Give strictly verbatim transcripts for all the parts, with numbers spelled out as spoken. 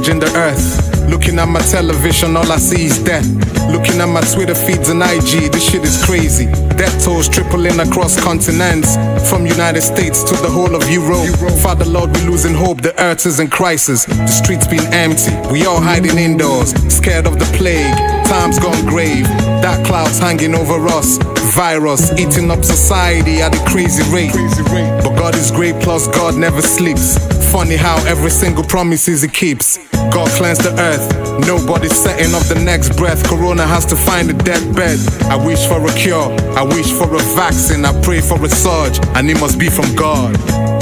ravaging the earth. Looking at my television, all I see is death. Looking at my Twitter feeds and I G, this shit is crazy. Death tolls tripling across continents, from United States to the whole of Europe. Father Lord, we losing hope, the earth is in crisis. The streets been empty, we all hiding indoors, scared of the plague. Time's gone grave, dark clouds hanging over us. Virus eating up society at a crazy rate. But God is great, plus God never sleeps. Funny how every single promises he keeps. God cleansed the earth, nobody's setting up the next breath. Corona has to find a deathbed. I wish for a cure, I wish for a vaccine, I pray for a surge, and it must be from God.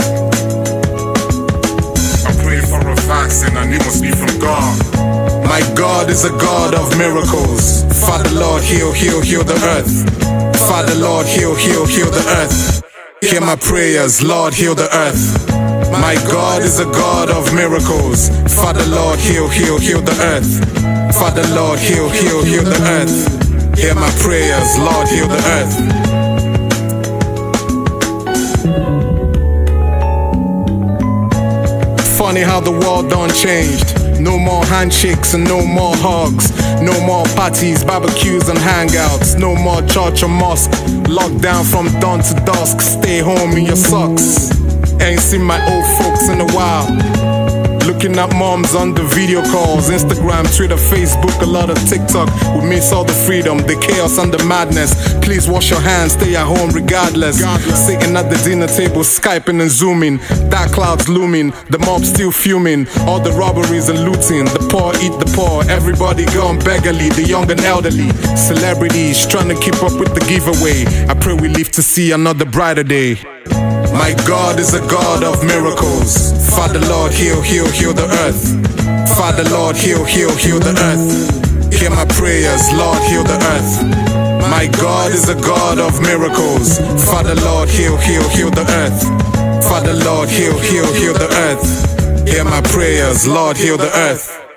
I pray for a vaccine, and it must be from God. My God is a God of miracles. Father Lord, heal, heal, heal the earth. Father Lord, heal, heal, heal the earth. Hear my prayers, Lord, heal the earth. My God is a God of miracles. Father Lord, heal, heal, heal the earth. Father Lord, heal, heal, heal the earth. Hear my prayers, Lord, heal the earth. Funny how the world done changed. No more handshakes and no more hugs. No more parties, barbecues and hangouts. No more church or mosque. Locked down from dawn to dusk. Stay home in your socks. Ain't seen my old folks in a while. Looking at moms on the video calls. Instagram, Twitter, Facebook, a lot of TikTok. We miss all the freedom, the chaos and the madness. Please wash your hands, stay at home regardless. Sitting at the dinner table, Skyping and Zooming. Dark clouds looming, the mob still fuming. All the robberies and looting, the poor eat the poor. Everybody gone beggarly, the young and elderly. Celebrities trying to keep up with the giveaway. I pray we live to see another brighter day. My God is a God of miracles. Father Lord, heal, heal, heal the earth. Father Lord, heal, heal, heal the earth. Hear my prayers, Lord, heal the earth. My God is a God of miracles. Father Lord, heal, heal, heal the earth. Father Lord, heal, heal, heal the earth. Hear my prayers, Lord, heal the earth.